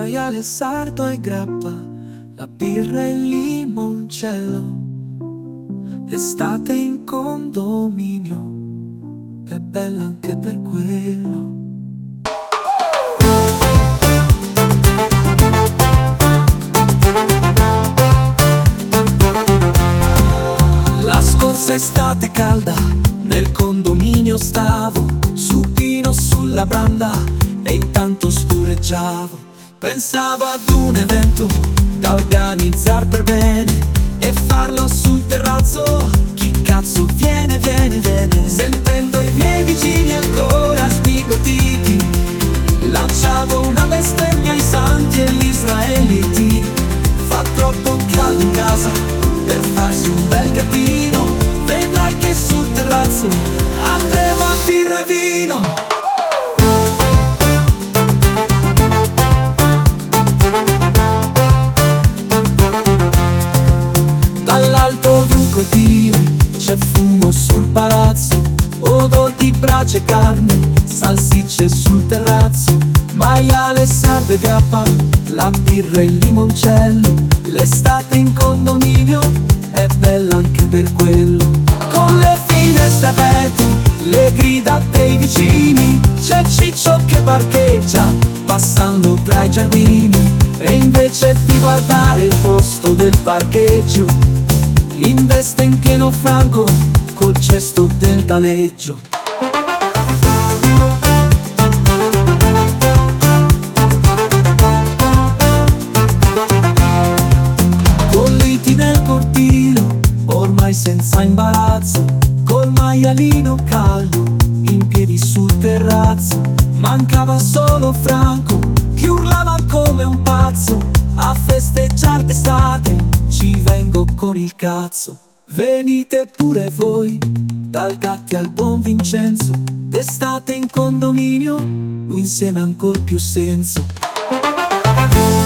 maiale sardo e grappa, la birra e il limoncello. L'estate in condominio è bella anche per quello. La scorsa estate calda, nel condominio stavo, supino sulla branda e intanto spureggiavo. Pensavo ad un evento da organizzar per bene e farlo sul terrazzo. Chi cazzo viene, viene, viene? Sentendo i miei vicini ancora sbigottiti, lanciavo una bestemmia ai santi e agli israeliti. Fa troppo caldo in casa per farsi un bel gattino, vedrai che sul terrazzo andremo a birra e vino. Dall'alto di un cortile c'è fumo sul palazzo, odor di brace e carne, salsicce sul terrazzo, maiale, sardo e grappa, la birra e il limoncello. L'estate in condominio è bella anche per quello. Con le finestre aperte, le grida dei vicini, c'è Ciccio che parcheggia passando tra i giardini, e invece di guardare il posto del parcheggio investe in pieno franco col cesto del taleggio. Colliti nel cortile, ormai senza imbarazzo, col maialino caldo, in piedi sul terrazzo. Mancava solo Franco, che urlava come un pazzo, a festeggiar d'estate ci vengo con il cazzo. Venite pure voi, dal Gatti al buon Vincenzo, d'estate in condominio, lui insieme ha ancor più senso.